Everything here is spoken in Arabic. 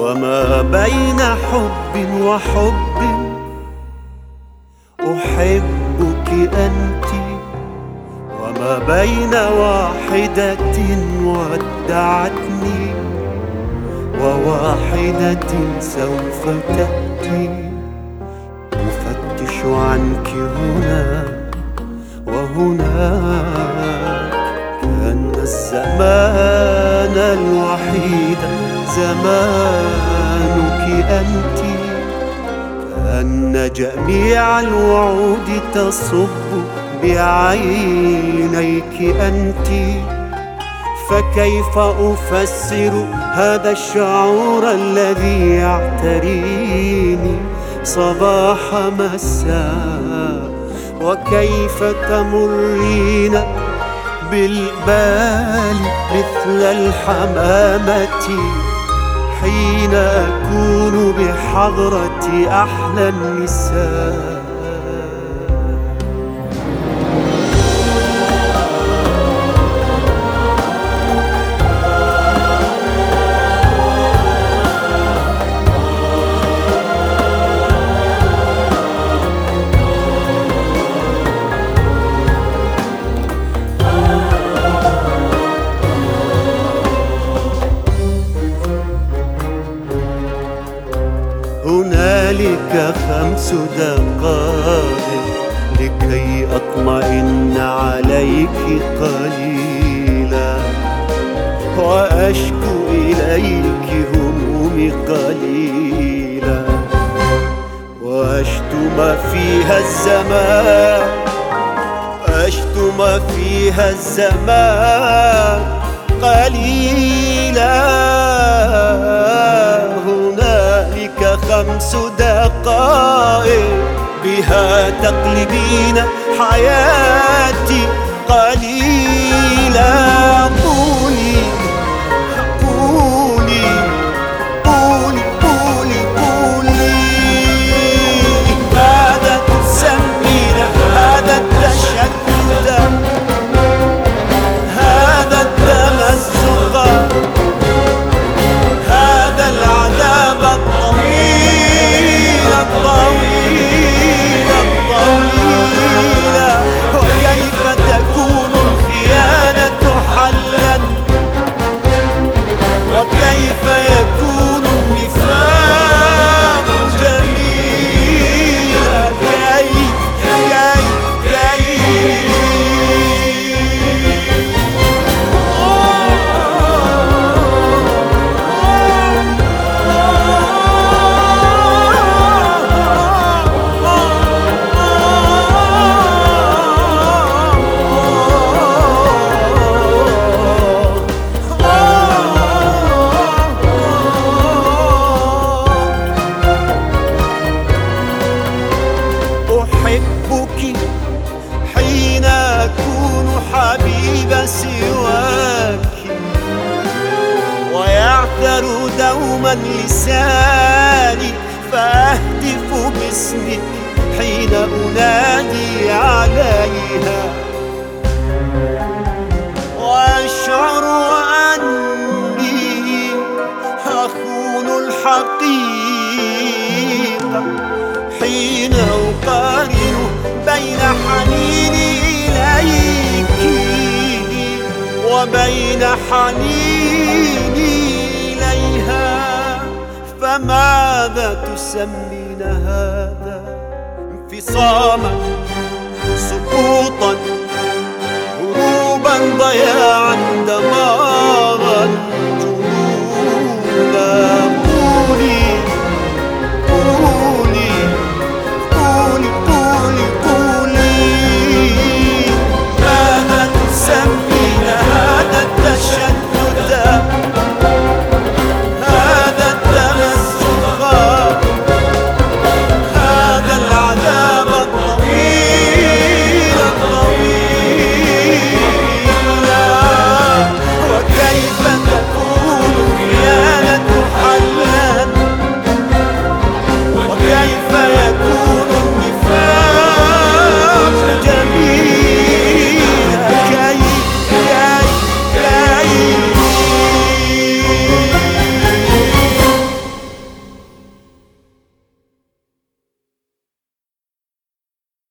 وما بين حب وحب أحبك أنت، وما بين واحدة ودعتني وواحدة سوف تأتي. أفتش عنك هنا وهناك، كأن الزمان الوحيد زمانك أنت، كأن جميع الوعود تصب بعينيك أنت. فكيف أفسر هذا الشعور الذي يعتريني صباح مساء؟ وكيف تمرين بالبال مثل الحمامة حين أكون بحضرة أحلى النساء؟ هنالك 5 دقائق لكي أطمئن عليك قليلا، وأشكو إليك همومي قليلا، وأشتم فيها الزمان، أشتم فيها الزمان قليلا. هنالك 5 دقائق بها تقلبين حياتي قليلا. قولي قولي قولي قولي قولي، ماذا تسمين هذا التشتت، هذا التمزق، هذا العذاب الطويل الطويل الطويل؟ وكيف تكون الخيانة حلا، وكيف يكون النفاق جميلا؟ كيف كيف كيف؟ أحبك حين أكون حبيب سواك، ويعثر دوما لساني فأهتف باسمك حين أنادي عليها، وأشعر أني أخون الحقيقة حين أقارن بين حنيني إليك وبين حنيني إليها. فماذا تسمين هذا؟ انفصاما، سقوطا، هروبا، ضياعا، دمارا؟